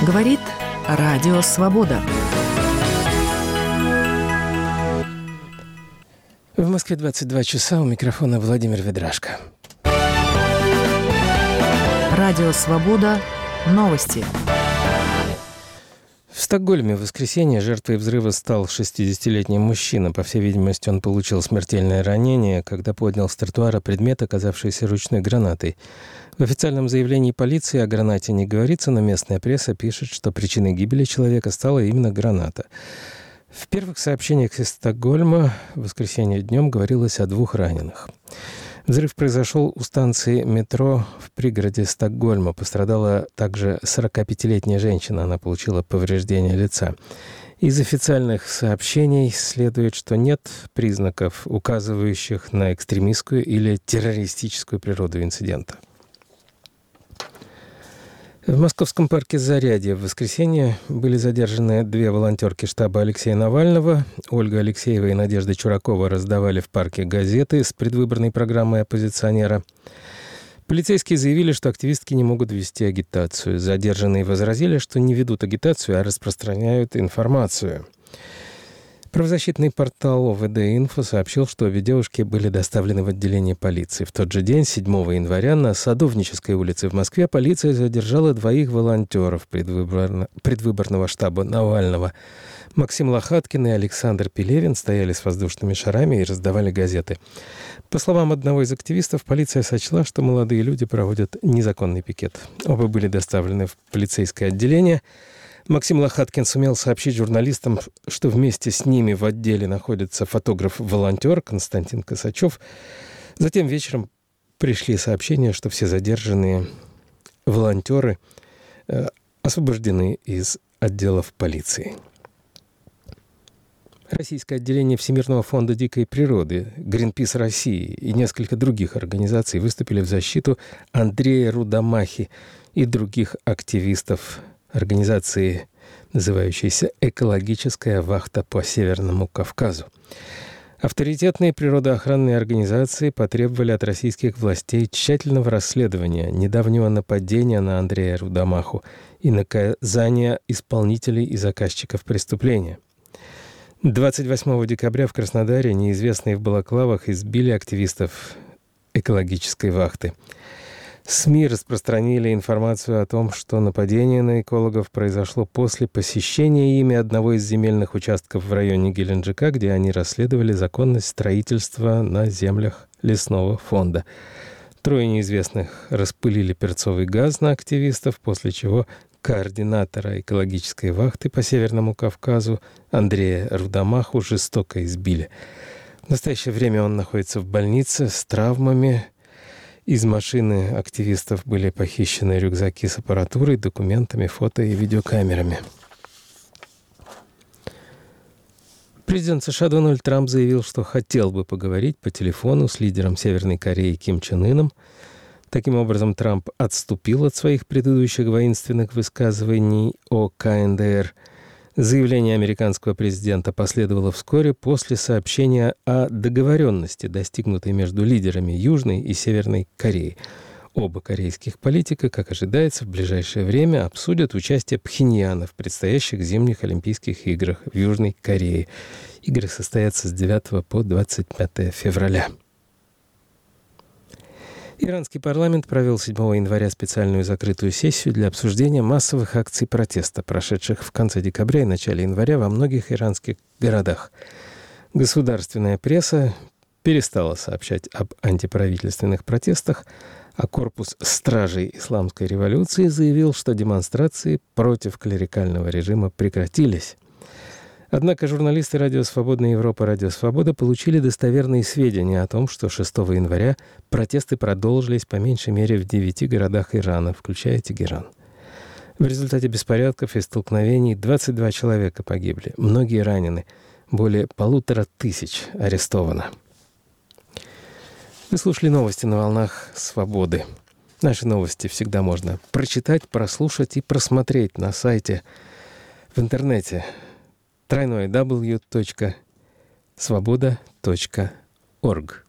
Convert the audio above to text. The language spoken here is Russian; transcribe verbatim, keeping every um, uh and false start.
Говорит Радио Свобода. В Москве двадцать два часа, у микрофона Владимир Ведрашко. Радио Свобода. Новости. В Стокгольме в воскресенье жертвой взрыва стал шестидесятилетний мужчина. По всей видимости, он получил смертельное ранение, когда поднял с тротуара предмет, оказавшийся ручной гранатой. В официальном заявлении полиции о гранате не говорится, но местная пресса пишет, что причиной гибели человека стала именно граната. В первых сообщениях из Стокгольма в воскресенье днем говорилось о двух раненых. Взрыв произошел у станции метро в пригороде Стокгольма. Пострадала также сорокапятилетняя женщина. Она получила повреждения лица. Из официальных сообщений следует, что нет признаков, указывающих на экстремистскую или террористическую природу инцидента. В московском парке Зарядье в воскресенье были задержаны две волонтерки штаба Алексея Навального. Ольга Алексеева и Надежда Чуракова раздавали в парке газеты с предвыборной программой оппозиционера. Полицейские заявили, что активистки не могут вести агитацию. Задержанные возразили, что не ведут агитацию, а распространяют информацию. Правозащитный портал О В Д Инфо сообщил, что обе девушки были доставлены в отделение полиции. В тот же день, седьмого января, на Садовнической улице в Москве полиция задержала двоих волонтеров предвыборно- предвыборного штаба Навального. Максим Лохаткин и Александр Пелевин стояли с воздушными шарами и раздавали газеты. По словам одного из активистов, полиция сочла, что молодые люди проводят незаконный пикет. Оба были доставлены в полицейское отделение. Максим Лохаткин сумел сообщить журналистам, что вместе с ними в отделе находится фотограф-волонтер Константин Косачев. Затем вечером пришли сообщения, что все задержанные волонтеры э, освобождены из отделов полиции. Российское отделение Всемирного фонда дикой природы, Гринпис России и несколько других организаций выступили в защиту Андрея Рудомахи и других активистов организации, называющейся «Экологическая вахта по Северному Кавказу». Авторитетные природоохранные организации потребовали от российских властей тщательного расследования недавнего нападения на Андрея Рудомаху и наказания исполнителей и заказчиков преступления. двадцать восьмого декабря в Краснодаре неизвестные в балаклавах избили активистов экологической вахты. СМИ распространили информацию о том, что нападение на экологов произошло после посещения ими одного из земельных участков в районе Геленджика, где они расследовали законность строительства на землях лесного фонда. Трое неизвестных распылили перцовый газ на активистов, после чего координатора экологической вахты по Северному Кавказу Андрея Рудомаху жестоко избили. В настоящее время он находится в больнице с травмами. Из машины активистов были похищены рюкзаки с аппаратурой, документами, фото и видеокамерами. Президент США Дональд Трамп заявил, что хотел бы поговорить по телефону с лидером Северной Кореи Ким Чен Ыном. Таким образом, Трамп отступил от своих предыдущих воинственных высказываний о Ка Эн Дэ Эр. Заявление американского президента последовало вскоре после сообщения о договоренности, достигнутой между лидерами Южной и Северной Кореи. Оба корейских политика, как ожидается, в ближайшее время обсудят участие Пхеньяна в предстоящих зимних Олимпийских играх в Южной Корее. Игры состоятся с девятого по двадцать пятое февраля. Иранский парламент провел седьмого января специальную закрытую сессию для обсуждения массовых акций протеста, прошедших в конце декабря и начале января во многих иранских городах. Государственная пресса перестала сообщать об антиправительственных протестах, а корпус стражей исламской революции заявил, что демонстрации против клерикального режима прекратились. Однако журналисты Радио Свобода Европа, Радио Свобода получили достоверные сведения о том, что шестого января протесты продолжились по меньшей мере в девяти городах Ирана, включая Тегеран. В результате беспорядков и столкновений двадцать два человека погибли, многие ранены, более полутора тысяч арестовано. Вы слушали новости на волнах Свободы. Наши новости всегда можно прочитать, прослушать и просмотреть на сайте в интернете дабл ю дабл ю дабл ю точка свобода точка орг.